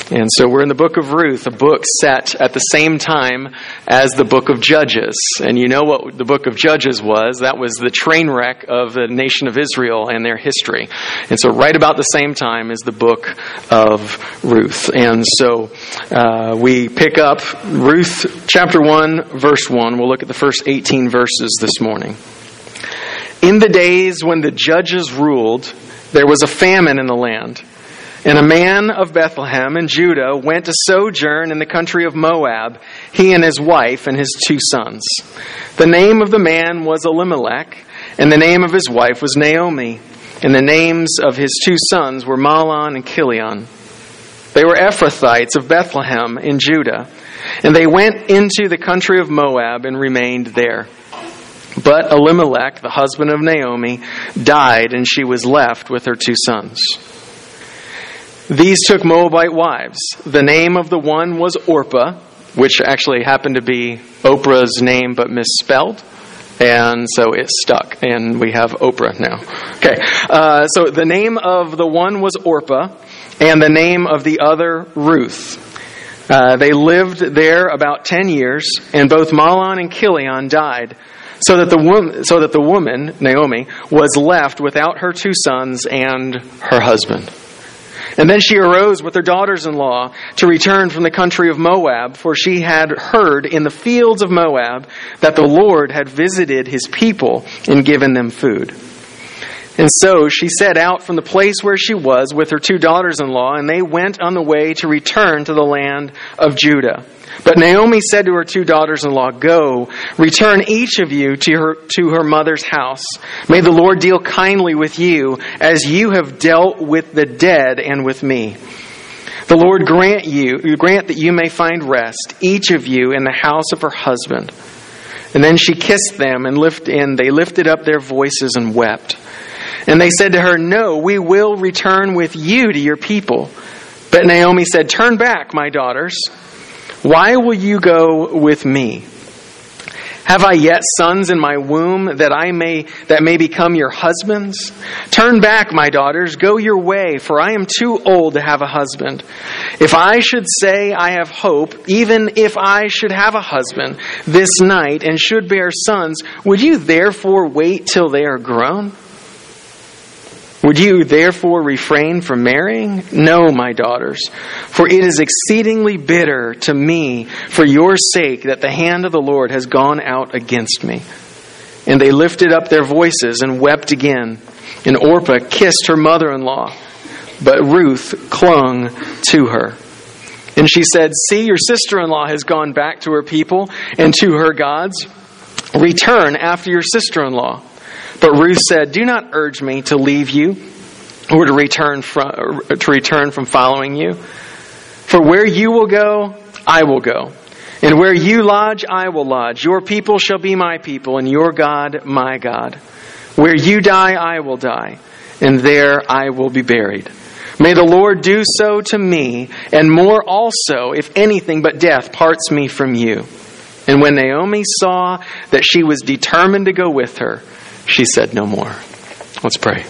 And so we're in the book of Ruth, a book set at the same time as the book of Judges. And you know what the book of Judges was? That was the train wreck of the nation of Israel and their history. And so right about the same time is the book of Ruth. And so we pick up Ruth chapter 1, verse 1. We'll look at the first 18 verses this morning. In the days when the judges ruled, there was a famine in the land. And a man of Bethlehem in Judah went to sojourn in the country of Moab, he and his wife and his 2 sons. The name of the man was Elimelech, and the name of his wife was Naomi, and the names of his 2 sons were Mahlon and Chilion. They were Ephrathites of Bethlehem in Judah, and they went into the country of Moab and remained there. But Elimelech, the husband of Naomi, died, and she was left with her 2 sons. These took Moabite wives. The name of the one was Orpah, which actually happened to be Oprah's name but misspelled. And so it stuck, and we have Oprah now. Okay, so the name of the one was Orpah, and the name of the other Ruth. They lived there about 10 years, and both Mahlon and Chilion died, so that the woman, Naomi, was left without her 2 sons and her husband. And then she arose with her daughters-in-law to return from the country of Moab, for she had heard in the fields of Moab that the Lord had visited his people and given them food. And so she set out from the place where she was with her 2 daughters-in-law, and they went on the way to return to the land of Judah. But Naomi said to her 2 daughters-in-law, "Go, return each of you to her mother's house. May the Lord deal kindly with you as you have dealt with the dead and with me. The Lord grant that you may find rest, each of you in the house of her husband." And then she kissed them, and they lifted up their voices and wept. And they said to her, "No, we will return with you to your people." But Naomi said, "Turn back, my daughters. Why will you go with me? Have I yet sons in my womb that may become your husbands? Turn back, my daughters, go your way, for I am too old to have a husband. If I should say I have hope, even if I should have a husband this night and should bear sons, would you therefore wait till they are grown? Would you therefore refrain from marrying? No, my daughters, for it is exceedingly bitter to me for your sake that the hand of the Lord has gone out against me." And they lifted up their voices and wept again. And Orpah kissed her mother-in-law, but Ruth clung to her. And she said, "See, your sister-in-law has gone back to her people and to her gods. Return after your sister-in-law." But Ruth said, "Do not urge me to leave you or to return from following you. For where you will go, I will go. And where you lodge, I will lodge. Your people shall be my people, and your God, my God. Where you die, I will die, and there I will be buried. May the Lord do so to me, and more also, if anything but death parts me from you." And when Naomi saw that she was determined to go with her, she said no more. Let's pray.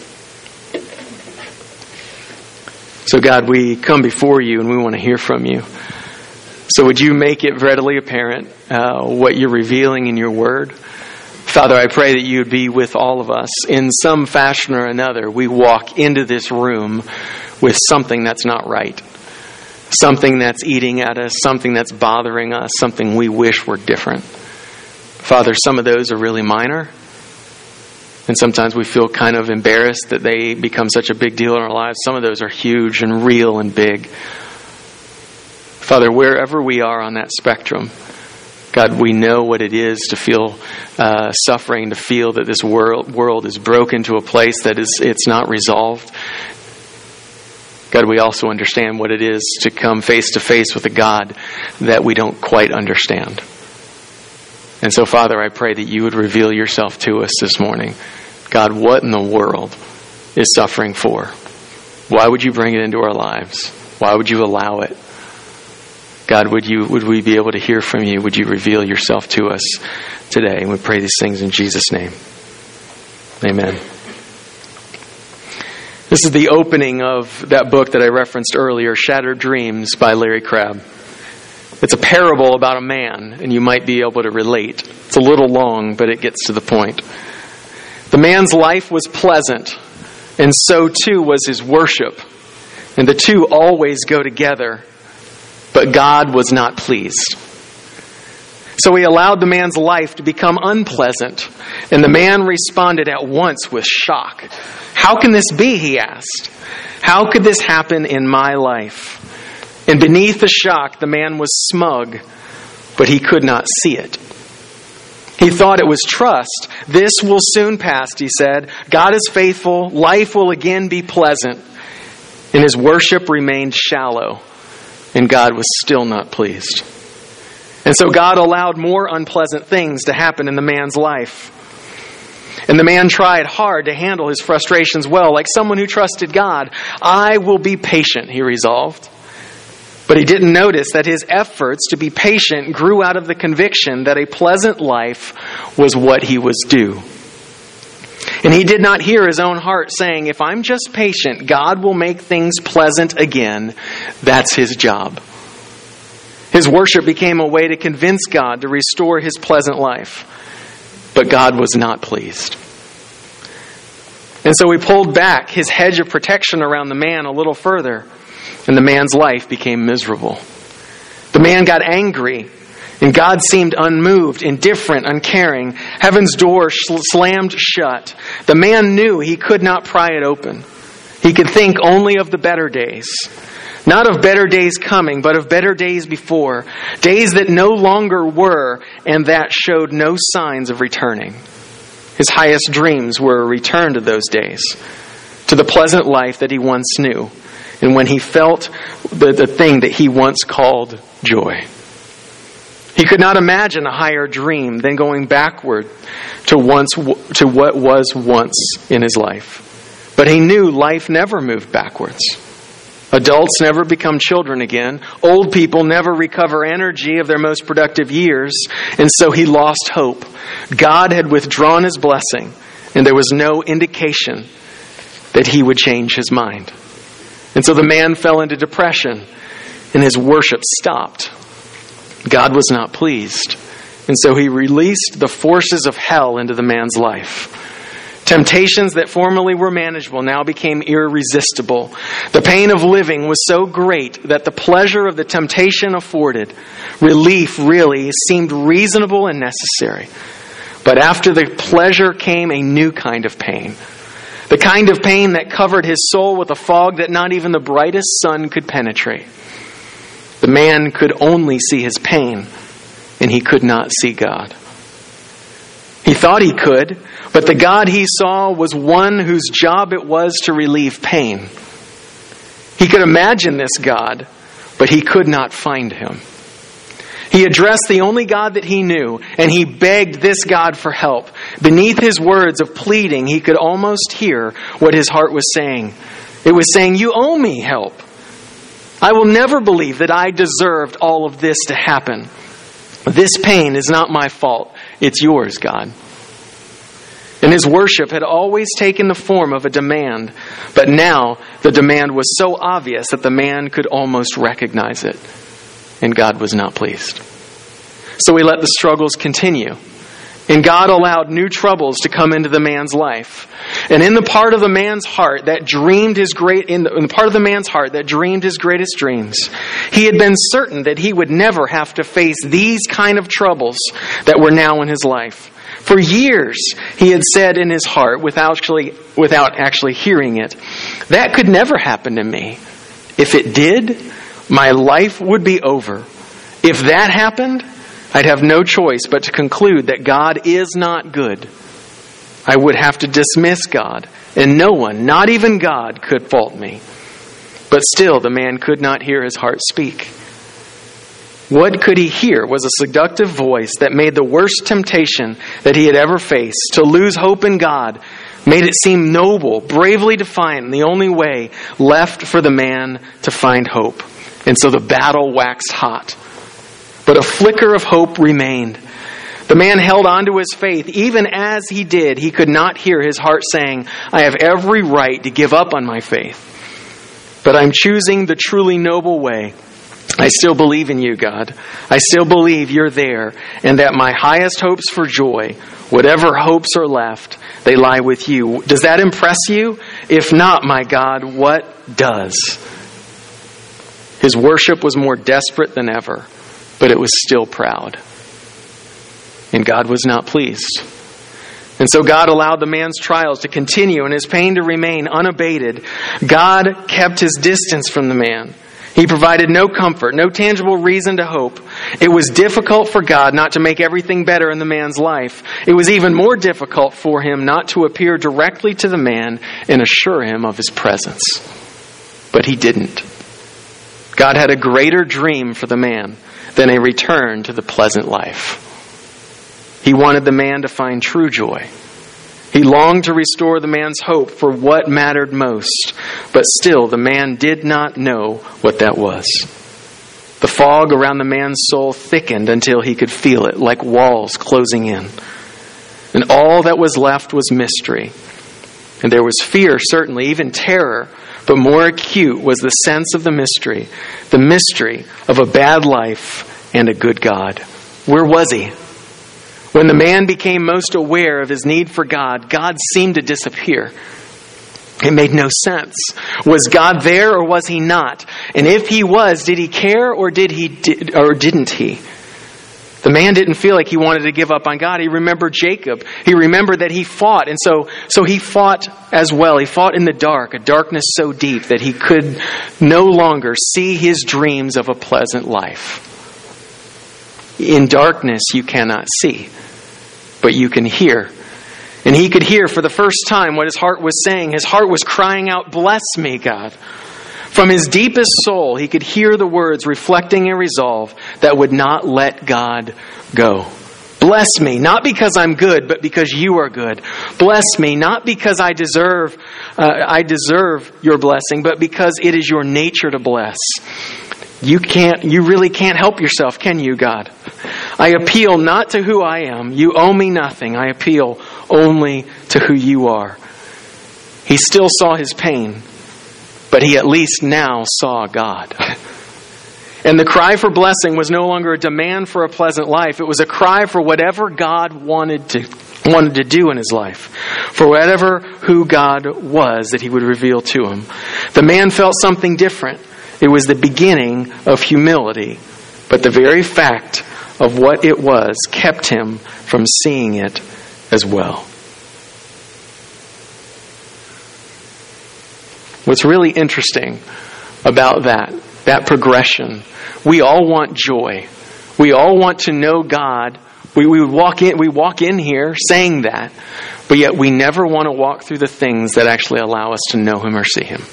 So God, we come before you and we want to hear from you. So would you make it readily apparent what you're revealing in your word? Father, I pray that you would be with all of us. In some fashion or another, we walk into this room with something that's not right. Something that's eating at us, something that's bothering us, something we wish were different. Father, some of those are really minor. And sometimes we feel kind of embarrassed that they become such a big deal in our lives. Some of those are huge and real and big. Father, wherever we are on that spectrum, God, we know what it is to feel suffering, to feel that this world is broken to a place that it's not resolved. God, we also understand what it is to come face to face with a God that we don't quite understand. And so, Father, I pray that you would reveal yourself to us this morning. God, what in the world is suffering for? Why would you bring it into our lives? Why would you allow it? God, would we be able to hear from you? Would you reveal yourself to us today? And we pray these things in Jesus' name. Amen. This is the opening of that book that I referenced earlier, Shattered Dreams by Larry Crabb. It's a parable about a man, and you might be able to relate. It's a little long, but it gets to the point. The man's life was pleasant, and so too was his worship. And the two always go together, but God was not pleased. So he allowed the man's life to become unpleasant, and the man responded at once with shock. "How can this be?" he asked. "How could this happen in my life?" And beneath the shock, the man was smug, but he could not see it. He thought it was trust. "This will soon pass," he said. "God is faithful. Life will again be pleasant." And his worship remained shallow, and God was still not pleased. And so God allowed more unpleasant things to happen in the man's life. And the man tried hard to handle his frustrations well, like someone who trusted God. "I will be patient," he resolved. But he didn't notice that his efforts to be patient grew out of the conviction that a pleasant life was what he was due. And he did not hear his own heart saying, "If I'm just patient, God will make things pleasant again. That's his job." His worship became a way to convince God to restore his pleasant life. But God was not pleased. And so he pulled back his hedge of protection around the man a little further, and the man's life became miserable. The man got angry, and God seemed unmoved, indifferent, uncaring. Heaven's door slammed shut. The man knew he could not pry it open. He could think only of the better days. Not of better days coming, but of better days before. Days that no longer were, and that showed no signs of returning. His highest dreams were a return to those days, to the pleasant life that he once knew, and when he felt the thing that he once called joy. He could not imagine a higher dream than going backward to what was once in his life. But he knew life never moved backwards. Adults never become children again. Old people never recover energy of their most productive years. And so he lost hope. God had withdrawn his blessing, and there was no indication that he would change his mind. And so the man fell into depression, and his worship stopped. God was not pleased. And so he released the forces of hell into the man's life. Temptations that formerly were manageable now became irresistible. The pain of living was so great that the pleasure of the temptation afforded relief really seemed reasonable and necessary. But after the pleasure came a new kind of pain. The kind of pain that covered his soul with a fog that not even the brightest sun could penetrate. The man could only see his pain, and he could not see God. He thought he could, but the God he saw was one whose job it was to relieve pain. He could imagine this God, but he could not find him. He addressed the only God that he knew, and he begged this God for help. Beneath his words of pleading, he could almost hear what his heart was saying. It was saying, "You owe me help. I will never believe that I deserved all of this to happen. This pain is not my fault. It's yours, God." And his worship had always taken the form of a demand, but now the demand was so obvious that the man could almost recognize it, and God was not pleased. So he let the struggles continue, and God allowed new troubles to come into the man's life. And in the part of the man's heart that dreamed his greatest dreams, he had been certain that he would never have to face these kind of troubles that were now in his life. For years, he had said in his heart, without actually hearing it, "That could never happen to me. If it did, my life would be over. If that happened, I'd have no choice but to conclude that God is not good. I would have to dismiss God, and no one, not even God, could fault me." But still, the man could not hear his heart speak. What could he hear was a seductive voice that made the worst temptation that he had ever faced, to lose hope in God, made it seem noble, bravely defiant, and the only way left for the man to find hope. And so the battle waxed hot. But a flicker of hope remained. The man held on to his faith. Even as he did, he could not hear his heart saying, I have every right to give up on my faith. But I'm choosing the truly noble way. I still believe in you, God. I still believe you're there, and that my highest hopes for joy, whatever hopes are left, they lie with you. Does that impress you? If not, my God, what does? His worship was more desperate than ever, but it was still proud. And God was not pleased. And so God allowed the man's trials to continue and his pain to remain unabated. God kept his distance from the man. He provided no comfort, no tangible reason to hope. It was difficult for God not to make everything better in the man's life. It was even more difficult for him not to appear directly to the man and assure him of his presence. But he didn't. God had a greater dream for the man than a return to the pleasant life. He wanted the man to find true joy. He longed to restore the man's hope for what mattered most, but still the man did not know what that was. The fog around the man's soul thickened until he could feel it, like walls closing in. And all that was left was mystery. And there was fear, certainly, even terror, but more acute was the sense of the mystery of a bad life and a good God. Where was he? When the man became most aware of his need for God, God seemed to disappear. It made no sense. Was God there or was he not? And if he was, did he care or didn't he? The man didn't feel like he wanted to give up on God. He remembered Jacob. He remembered that he fought. And so he fought as well. He fought in the dark, a darkness so deep that he could no longer see his dreams of a pleasant life. In darkness you cannot see, but you can hear. And he could hear for the first time what his heart was saying. His heart was crying out, bless me, God. From his deepest soul, he could hear the words reflecting a resolve that would not let God go. Bless me, not because I'm good, but because you are good. Bless me, not because I deserve your blessing, but because it is your nature to bless. You really can't help yourself, can you, God? I appeal not to who I am. You owe me nothing. I appeal only to who you are. He still saw his pain, but he at least now saw God. And the cry for blessing was no longer a demand for a pleasant life. It was a cry for whatever God wanted to do in his life. For whatever who God was that he would reveal to him. The man felt something different. It was the beginning of humility, but the very fact of what it was kept him from seeing it as well. What's really interesting about that progression, we all want joy. We all want to know God. We walk in here saying that, but yet we never want to walk through the things that actually allow us to know Him or see Him.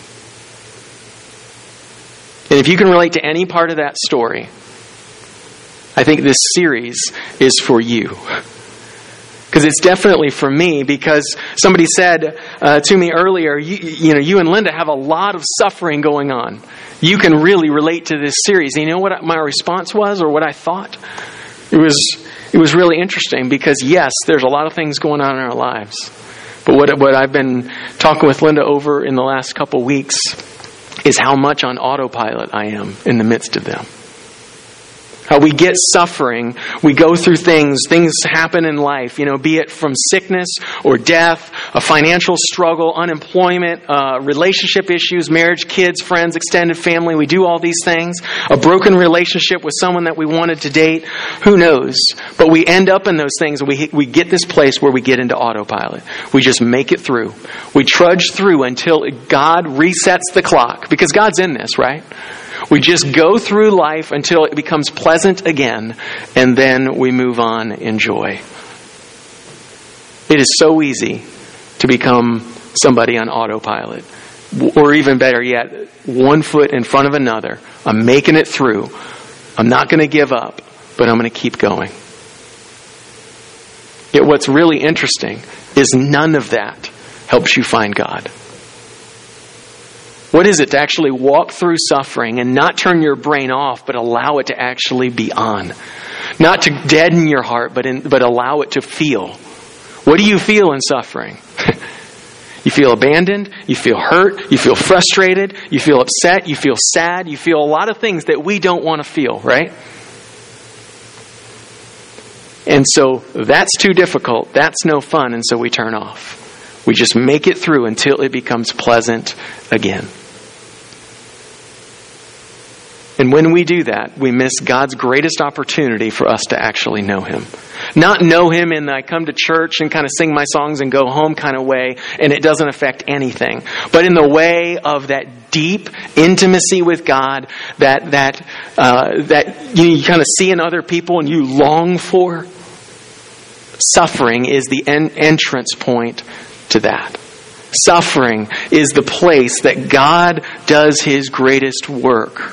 And if you can relate to any part of that story, I think this series is for you. Because it's definitely for me, because somebody said to me earlier, you and Linda have a lot of suffering going on. You can really relate to this series. And you know what my response was, or what I thought? It was really interesting, because yes, there's a lot of things going on in our lives. But what I've been talking with Linda over in the last couple weeks is how much on autopilot I am in the midst of them. How we get suffering, we go through things happen in life, be it from sickness or death, a financial struggle, unemployment, relationship issues, marriage, kids, friends, extended family. We do all these things. A broken relationship with someone that we wanted to date. Who knows? But we end up in those things, and we get this place where we get into autopilot. We just make it through. We trudge through until God resets the clock, because God's in this, right? We just go through life until it becomes pleasant again, and then we move on in joy. It is so easy to become somebody on autopilot. Or even better yet, one foot in front of another. I'm making it through. I'm not going to give up, but I'm going to keep going. Yet what's really interesting is none of that helps you find God. What is it to actually walk through suffering and not turn your brain off, but allow it to actually be on? Not to deaden your heart, but allow it to feel. What do you feel in suffering? You feel abandoned, you feel hurt, you feel frustrated, you feel upset, you feel sad, you feel a lot of things that we don't want to feel, right? And so that's too difficult, that's no fun, and so we turn off. We just make it through until it becomes pleasant again. And when we do that, we miss God's greatest opportunity for us to actually know Him. Not know Him in the I come to church and kind of sing my songs and go home kind of way, and it doesn't affect anything. But in the way of that deep intimacy with God that you kind of see in other people and you long for. Suffering is the entrance point to that. Suffering is the place that God does His greatest work.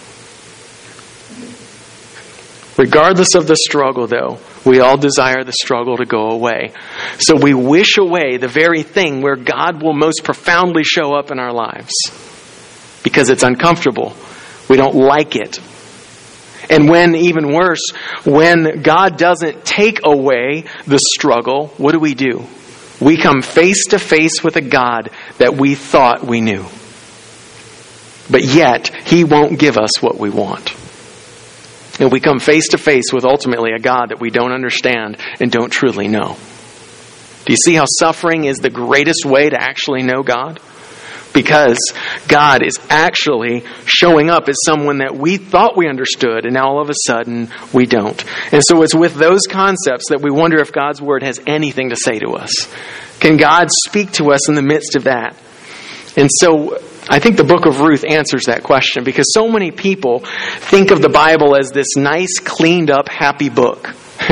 Regardless of the struggle, though, we all desire the struggle to go away. So we wish away the very thing where God will most profoundly show up in our lives. Because it's uncomfortable. We don't like it. And when, even worse, when God doesn't take away the struggle, what do? We come face to face with a God that we thought we knew. But yet, He won't give us what we want. And we come face to face with ultimately a God that we don't understand and don't truly know. Do you see how suffering is the greatest way to actually know God? Because God is actually showing up as someone that we thought we understood, and now all of a sudden we don't. And so it's with those concepts that we wonder if God's Word has anything to say to us. Can God speak to us in the midst of that? And so I think the book of Ruth answers that question, because so many people think of the Bible as this nice, cleaned up, happy book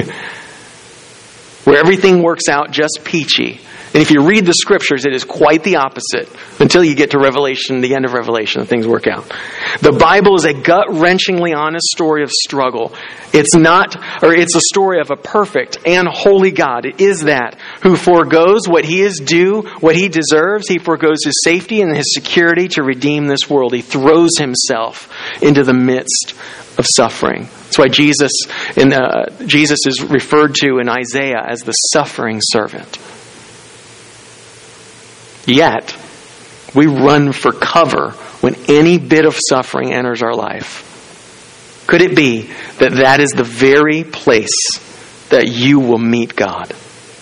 where everything works out just peachy. And if you read the scriptures, it is quite the opposite until you get to Revelation, the end of Revelation, and things work out. The Bible is a gut-wrenchingly honest story of struggle. It's a story of a perfect and holy God. It is that who forgoes what He is due, what He deserves. He forgoes His safety and His security to redeem this world. He throws Himself into the midst of suffering. That's why Jesus is referred to in Isaiah as the suffering servant. Yet, we run for cover when any bit of suffering enters our life. Could it be that that is the very place that you will meet God?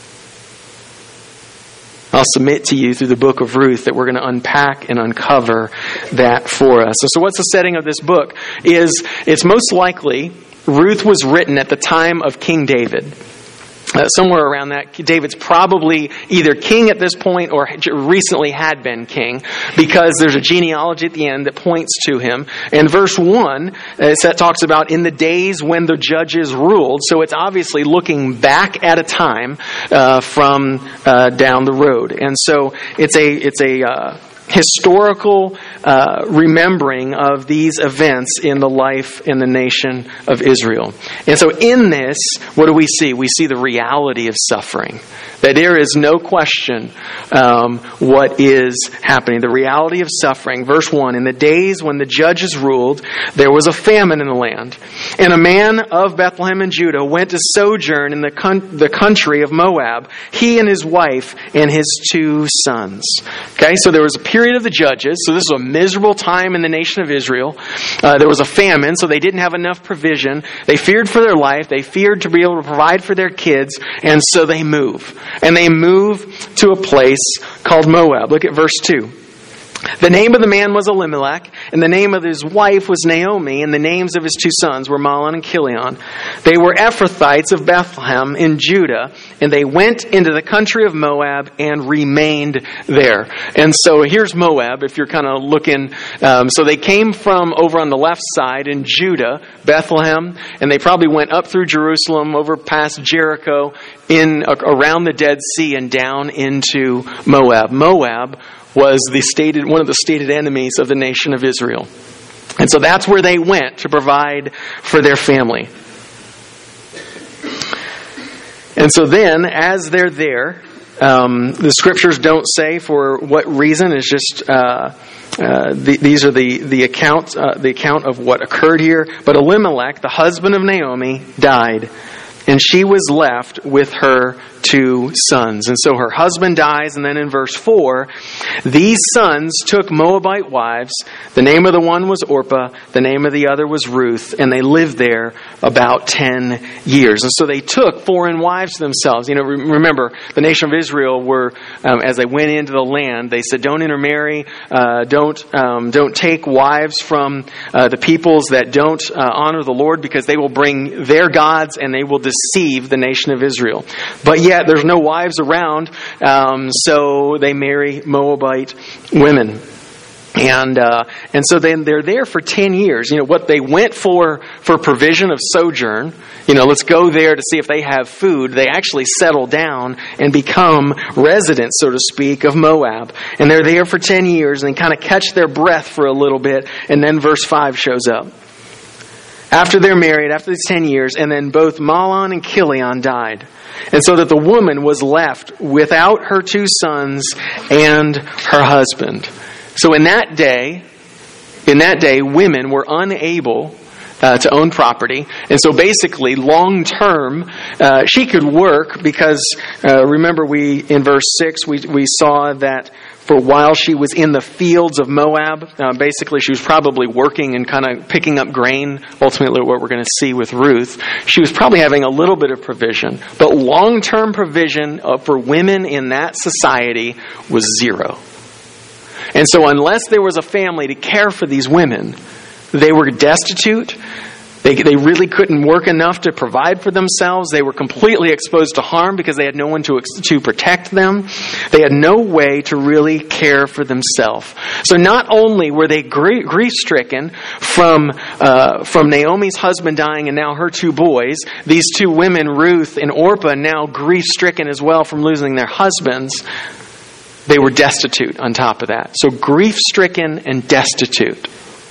I'll submit to you through the book of Ruth that we're going to unpack and uncover that for us. So what's the setting of this book? It's most likely Ruth was written at the time of King David. Somewhere around that, David's probably either king at this point or recently had been king, because there's a genealogy at the end that points to him. And verse 1 talks about in the days when the judges ruled. So it's obviously looking back at a time from down the road. And so it's a historical remembering of these events in the life in the nation of Israel. And so in this, what do we see? We see the reality of suffering. That there is no question what is happening. The reality of suffering. Verse 1, in the days when the judges ruled, there was a famine in the land. And a man of Bethlehem in Judah went to sojourn in the country of Moab, he and his wife and his 2 sons. Okay, so there was a period of the judges. So this was a miserable time in the nation of Israel. There was a famine, so they didn't have enough provision. They feared for their life. They feared to be able to provide for their kids. And so they move. And they move to a place called Moab. Look at verse 2. The name of the man was Elimelech, and the name of his wife was Naomi, and the names of his 2 sons were Mahlon and Chilion. They were Ephrathites of Bethlehem in Judah, and they went into the country of Moab and remained there. And so here's Moab, if you're kind of looking. So they came from over on the left side in Judah, Bethlehem, and they probably went up through Jerusalem, over past Jericho, around the Dead Sea, and down into Moab. Moab was one of the stated enemies of the nation of Israel. And so that's where they went to provide for their family. And so then, as they're there, the scriptures don't say for what reason. It's just These are the account of what occurred here. But Elimelech, the husband of Naomi, died, and she was left with her 2 sons. And so her husband dies, and then in verse 4, these sons took Moabite wives. The name of the one was Orpah, the name of the other was Ruth, and they lived there about 10 years. And so they took foreign wives to themselves. Remember, the nation of Israel were, as they went into the land, they said, don't intermarry, don't take wives from the peoples that don't honor the Lord, because they will bring their gods and they will deceive the nation of Israel. But yet there's no wives around, so they marry Moabite women. And so then they're there for 10 years. What they went for provision of sojourn, let's go there to see if they have food. They actually settle down and become residents, so to speak, of Moab. And they're there for 10 years and kind of catch their breath for a little bit. And then verse 5 shows up. After they're married, after these 10 years, and then both Mahlon and Chilion died. And so that the woman was left without her 2 sons and her husband. So in that day, women were unable to own property. And so basically, long term, she could work because, remember in verse 6, we saw that for while she was in the fields of Moab, basically she was probably working and kind of picking up grain, ultimately what we're going to see with Ruth. She was probably having a little bit of provision. But long-term provision for women in that society was 0. And so unless there was a family to care for these women, they were destitute. They really couldn't work enough to provide for themselves. They were completely exposed to harm because they had no one to protect them. They had no way to really care for themselves. So not only were they grief-stricken from Naomi's husband dying and now her 2 boys, these 2 women, Ruth and Orpah, now grief-stricken as well from losing their husbands, they were destitute on top of that. So grief-stricken and destitute.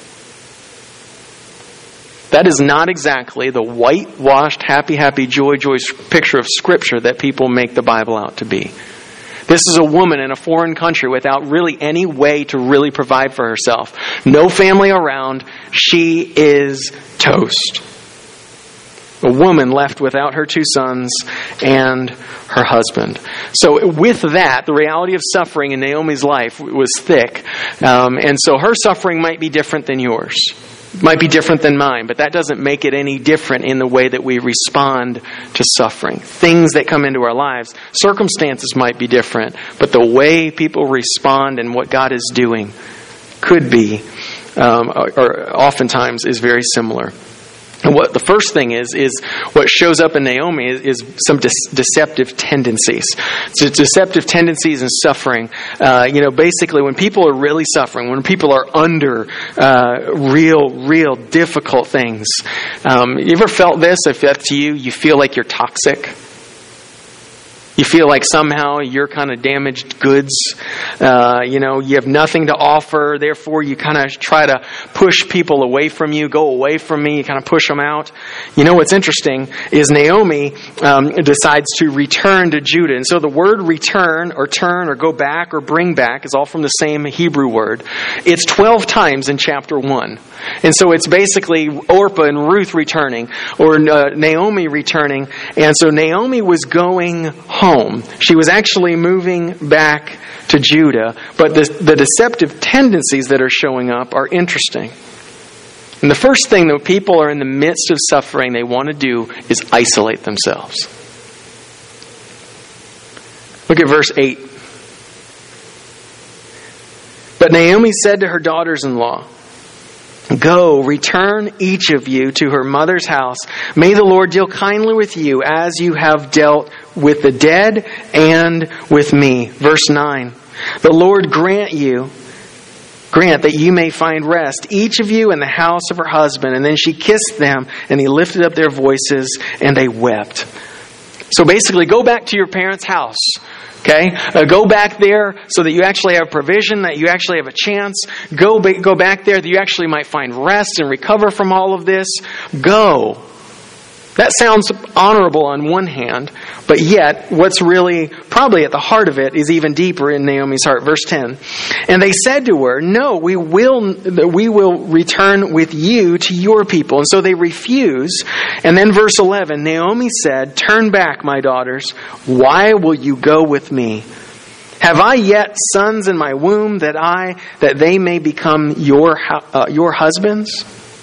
That is not exactly the whitewashed, happy, joy picture of Scripture that people make the Bible out to be. This is a woman in a foreign country without really any way to really provide for herself. No family around. She is toast. A woman left without her 2 sons and her husband. So with that, the reality of suffering in Naomi's life was thick. And so her suffering might be different than yours. Might be different than mine, but that doesn't make it any different in the way that we respond to suffering. Things that come into our lives, circumstances might be different, but the way people respond and what God is doing could be, or oftentimes is very similar. And what the first thing is what shows up in Naomi is some deceptive tendencies. So deceptive tendencies and suffering. Basically when people are really suffering, when people are under real difficult things. You ever felt this? If that's you feel like you're toxic. You feel like somehow you're kind of damaged goods. You have nothing to offer. Therefore, you kind of try to push people away from you. Go away from me. You kind of push them out. What's interesting is Naomi decides to return to Judah. And so the word return or turn or go back or bring back is all from the same Hebrew word. It's 12 times in chapter 1. And so it's basically Orpah and Ruth returning or Naomi returning. And so Naomi was going home. She was actually moving back to Judah. But the deceptive tendencies that are showing up are interesting. And the first thing that people are in the midst of suffering they want to do is isolate themselves. Look at verse 8. But Naomi said to her daughters-in-law, "Go, return each of you to her mother's house. May the Lord deal kindly with you as you have dealt with the dead and with me." Verse 9. "The Lord grant that you may find rest, each of you in the house of her husband." And then she kissed them, and they lifted up their voices, and they wept. So basically, go back to your parents' house. Okay? Go back there so that you actually have provision, that you actually have a chance. Go back there that you actually might find rest and recover from all of this. Go. That sounds honorable on one hand, but yet what's really probably at the heart of it is even deeper in Naomi's heart. Verse 10. And they said to her, no, we will return with you to your people. And so they refuse. And then verse 11, Naomi said, turn back, my daughters. Why will you go with me? Have I yet sons in my womb that they may become your husbands?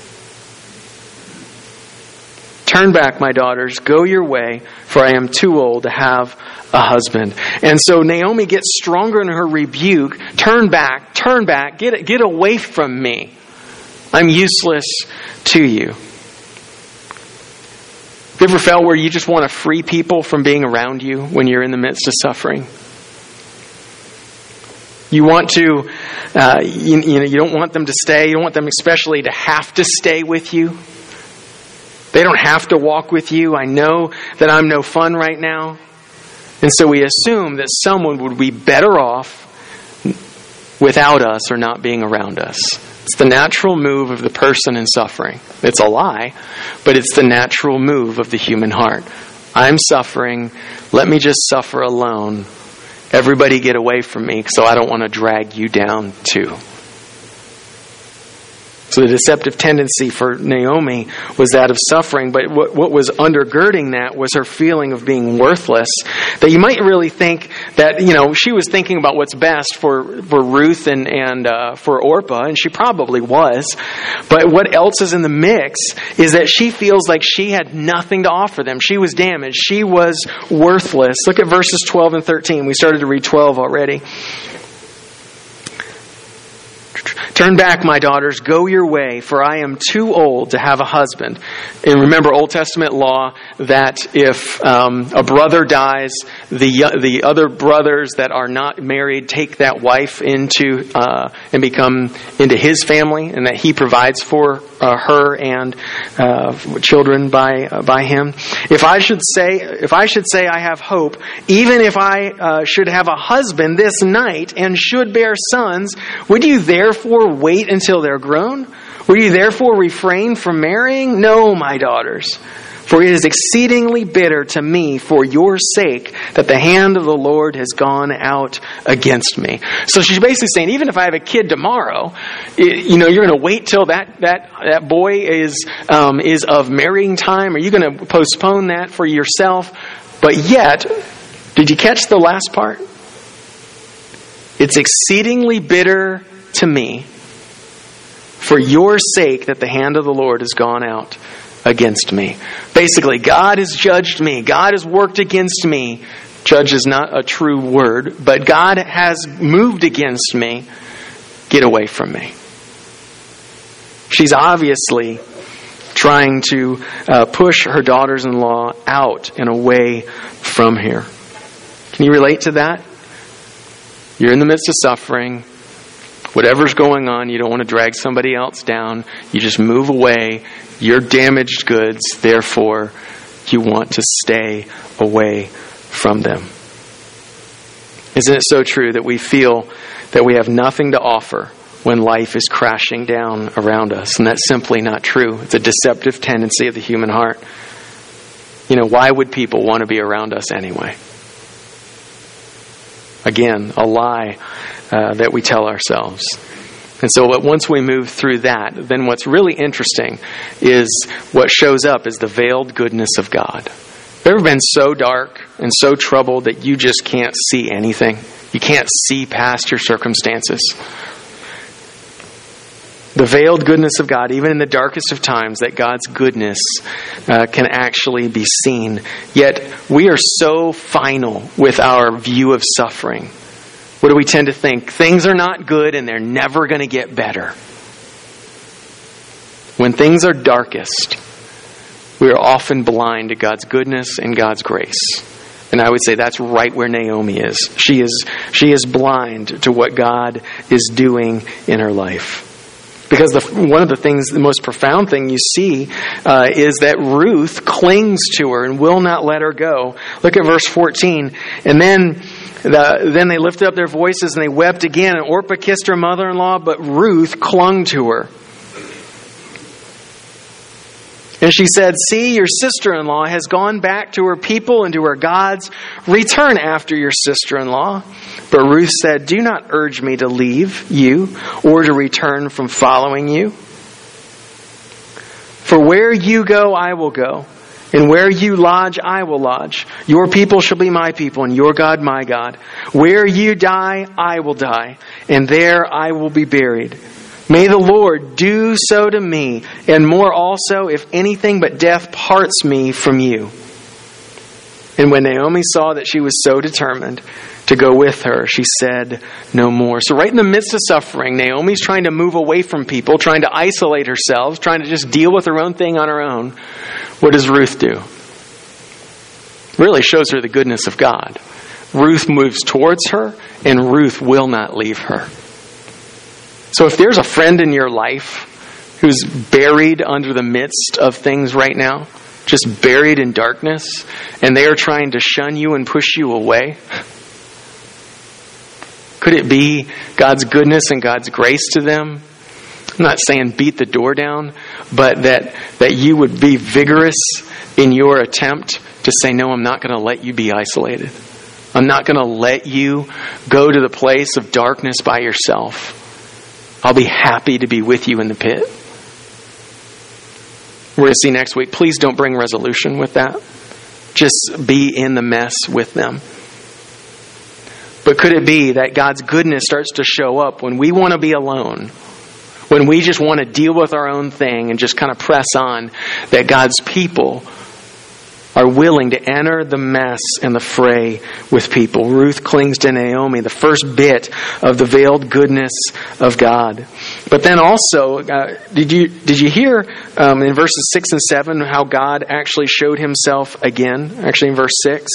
Turn back, my daughters, go your way, for I am too old to have a husband. And so Naomi gets stronger in her rebuke. Turn back, get away from me. I'm useless to you. Have you ever felt where you just want to free people from being around you when you're in the midst of suffering? You want to, you don't want them to stay. You don't want them especially to have to stay with you. They don't have to walk with you. I know that I'm no fun right now. And so we assume that someone would be better off without us or not being around us. It's the natural move of the person in suffering. It's a lie, but it's the natural move of the human heart. I'm suffering. Let me just suffer alone. Everybody get away from me, so I don't want to drag you down too. So the deceptive tendency for Naomi was that of suffering, but what was undergirding that was her feeling of being worthless. That you might really think that, she was thinking about what's best for Ruth and for Orpah, and she probably was. But what else is in the mix is that she feels like she had nothing to offer them. She was damaged. She was worthless. Look at verses 12 and 13. We started to read 12 already. Turn back, my daughters, go your way, for I am too old to have a husband. And remember Old Testament law that if a brother dies, the other brothers that are not married take that wife into and become into his family, and that he provides for her and children by him. If I should say I have hope, even if I should have a husband this night and should bear sons, would you therefore wait until they're grown? Will you therefore refrain from marrying? No, my daughters. For it is exceedingly bitter to me for your sake that the hand of the Lord has gone out against me. So she's basically saying, even if I have a kid tomorrow, you're going to wait till that boy is of marrying time. Are you going to postpone that for yourself? But yet, did you catch the last part? It's exceedingly bitter to me for your sake that the hand of the Lord has gone out against me. Basically, God has judged me. God has worked against me. Judge is not a true word, but God has moved against me. Get away from me. She's obviously trying to push her daughters-in-law out and away from here. Can you relate to that? You're in the midst of suffering. Whatever's going on, you don't want to drag somebody else down. You just move away. You're damaged goods. Therefore, you want to stay away from them. Isn't it so true that we feel that we have nothing to offer when life is crashing down around us? And that's simply not true. It's a deceptive tendency of the human heart. Why would people want to be around us anyway? Again, a lie that we tell ourselves. And so once we move through that, then what's really interesting is what shows up is the veiled goodness of God. Have you ever been so dark and so troubled that you just can't see anything? You can't see past your circumstances. The veiled goodness of God, even in the darkest of times, that God's goodness can actually be seen. Yet we are so final with our view of suffering. What do we tend to think? Things are not good and they're never going to get better. When things are darkest, we are often blind to God's goodness and God's grace. And I would say that's right where Naomi is. She is blind to what God is doing in her life. Because one of the things, the most profound thing you see is that Ruth clings to her and will not let her go. Look at verse 14. And then they lifted up their voices and they wept again. And Orpah kissed her mother-in-law, but Ruth clung to her. And she said, "See, your sister-in-law has gone back to her people and to her gods. Return after your sister-in-law." But Ruth said, "Do not urge me to leave you or to return from following you. For where you go, I will go. And where you lodge, I will lodge. Your people shall be my people, and your God my God. Where you die, I will die, and there I will be buried. May the Lord do so to me, and more also, if anything but death parts me from you." And when Naomi saw that she was so determined to go with her, she said no more. So right in the midst of suffering, Naomi's trying to move away from people, trying to isolate herself, trying to just deal with her own thing on her own. What does Ruth do? Really shows her the goodness of God. Ruth moves towards her, and Ruth will not leave her. So if there's a friend in your life who's buried under the midst of things right now, just buried in darkness, and they are trying to shun you and push you away, could it be God's goodness and God's grace to them? I'm not saying beat the door down, but that you would be vigorous in your attempt to say, "No, I'm not going to let you be isolated. I'm not going to let you go to the place of darkness by yourself. I'll be happy to be with you in the pit." We're going to see next week. Please don't bring resolution with that. Just be in the mess with them. But could it be that God's goodness starts to show up when we want to be alone? When we just want to deal with our own thing and just kind of press on, that God's people are willing to enter the mess and the fray with people. Ruth clings to Naomi, the first bit of the veiled goodness of God. But then also, did you hear in verses 6 and 7 how God actually showed himself again? Actually in verse 6.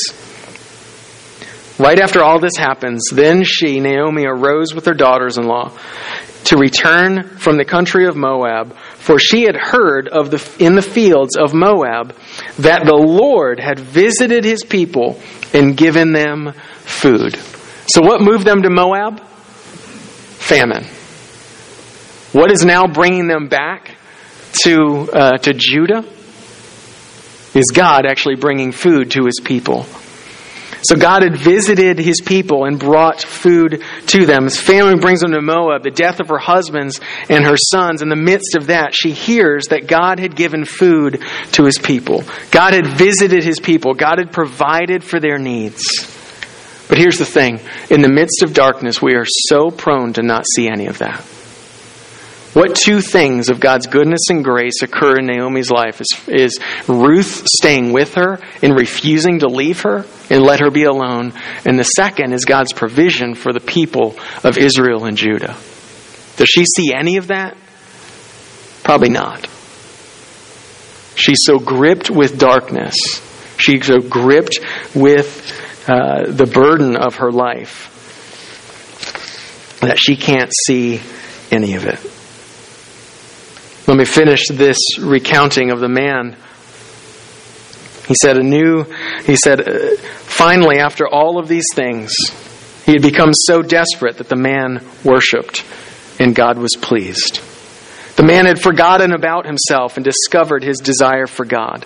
Right after all this happens, then she, Naomi, arose with her daughters-in-law to return from the country of Moab, for she had heard in the fields of Moab that the Lord had visited his people and given them food. So what moved them to Moab? Famine. What is now bringing them back to Judah? Is God actually bringing food to his people. So God had visited his people and brought food to them. His family brings them to Moab, the death of her husbands and her sons. In the midst of that, she hears that God had given food to his people. God had visited his people. God had provided for their needs. But here's the thing. In the midst of darkness, we are so prone to not see any of that. What two things of God's goodness and grace occur in Naomi's life is Ruth staying with her and refusing to leave her and let her be alone. And the second is God's provision for the people of Israel and Judah. Does she see any of that? Probably not. She's so gripped with darkness. She's so gripped with the burden of her life that she can't see any of it. Let me finish this recounting of the man. He said, finally, after all of these things, he had become so desperate that the man worshipped, and God was pleased. The man had forgotten about himself and discovered his desire for God.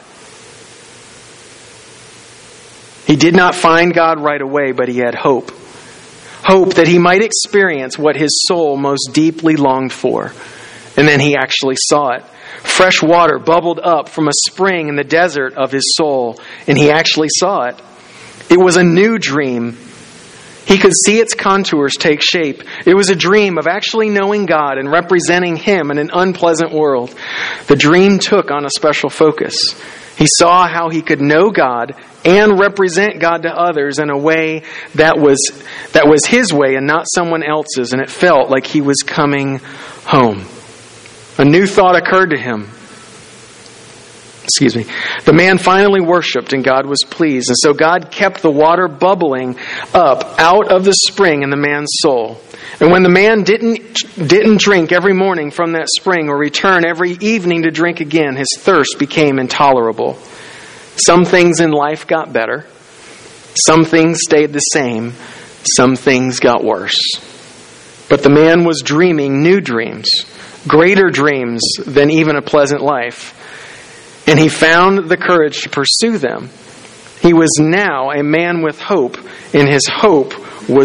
He did not find God right away, but he had hope. Hope that he might experience what his soul most deeply longed for. And then he actually saw it. Fresh water bubbled up from a spring in the desert of his soul, and he actually saw it. It was a new dream. He could see its contours take shape. It was a dream of actually knowing God and representing him in an unpleasant world. The dream took on a special focus. He saw how he could know God and represent God to others in a way that was his way and not someone else's, and it felt like he was coming home. A new thought occurred to him. The man finally worshipped and God was pleased. And so God kept the water bubbling up out of the spring in the man's soul. And when the man didn't drink every morning from that spring or return every evening to drink again, his thirst became intolerable. Some things in life got better. Some things stayed the same. Some things got worse. But the man was dreaming new dreams. Greater dreams than even a pleasant life. and he found the courage to pursue them. He was now a man with hope, and his hope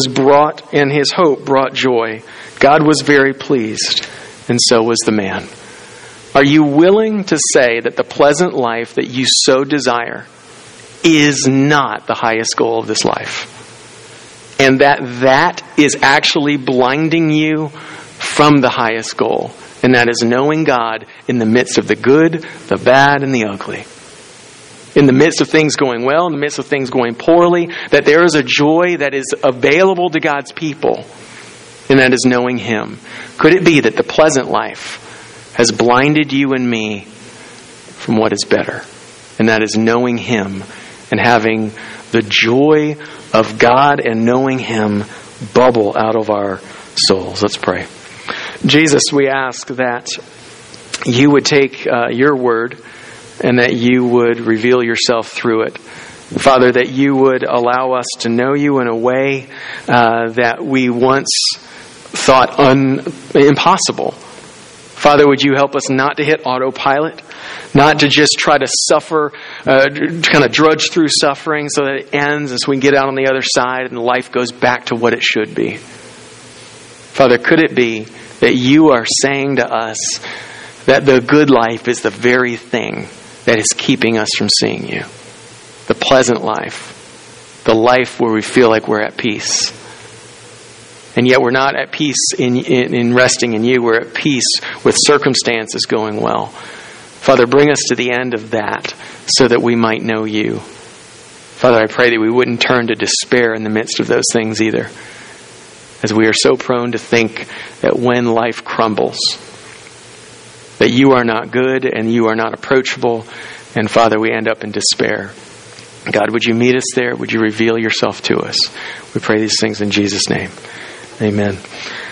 brought joy. God was very pleased, and so was the man. Are you willing to say that the pleasant life that you so desire is not the highest goal of this life? And that is actually blinding you from the highest goal. And that is knowing God in the midst of the good, the bad, and the ugly. In the midst of things going well, in the midst of things going poorly, that there is a joy that is available to God's people. And that is knowing Him. Could it be that the pleasant life has blinded you and me from what is better? And that is knowing Him and having the joy of God and knowing Him bubble out of our souls. Let's pray. Jesus, we ask that you would take your word and that you would reveal yourself through it. Father, that you would allow us to know you in a way that we once thought impossible. Father, would you help us not to hit autopilot, not to just try to suffer, kind of drudge through suffering so that it ends and so we can get out on the other side and life goes back to what it should be. Father, could it be that you are saying to us that the good life is the very thing that is keeping us from seeing you? The pleasant life. The life where we feel like we're at peace. And yet we're not at peace in resting in you. We're at peace with circumstances going well. Father, bring us to the end of that so that we might know you. Father, I pray that we wouldn't turn to despair in the midst of those things either, as we are so prone to think that when life crumbles, that you are not good and you are not approachable, and Father, we end up in despair. God, would you meet us there? Would you reveal yourself to us? We pray these things in Jesus' name. Amen.